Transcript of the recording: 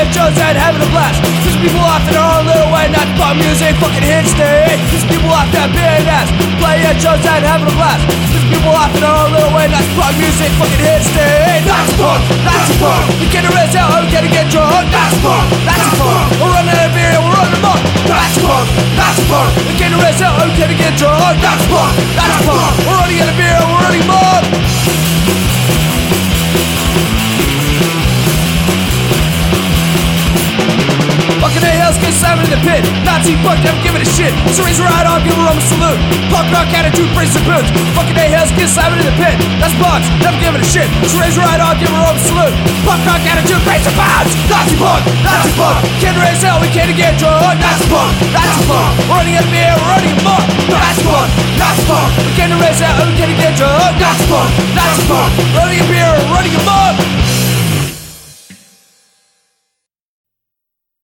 playing shows and having a blast. There's people off in their own little way, not pop music, fucking hits day. There's people off that being ass, playing shows and having a blast. There's people off in their own little way, not pop music, fucking hits day. That's fun, that's fun. We can't erase out, we can't get drunk. That's fun, that's fun. We're running out of beer and we're running amok. That's fun, that's fun. We can't erase out, we can't get drunk. That's fun, that's fun. We're running out of beer and we're running amok. Fucking A-Hells get slammed in the pit. Nazi punk, never give it a shit. So raise your right arm, give a Roman salute. Punk rock attitude, brace the boots. Fucking A-Hells get slammed in the pit. That's punks, never give it a shit. So raise your right arm, give a Roman salute. Punk rock attitude, brace the boots. Nazi punk, Nazi punk. Can't raise hell, we can't get drunk. Nazi punk, Nazi punk. We're running out of beer, we're running amok. Nazi punk, Nazi punk. We can't raise hell, we can't get drunk. Nazi punk, Nazi punk. Running out of beer, we're running amok.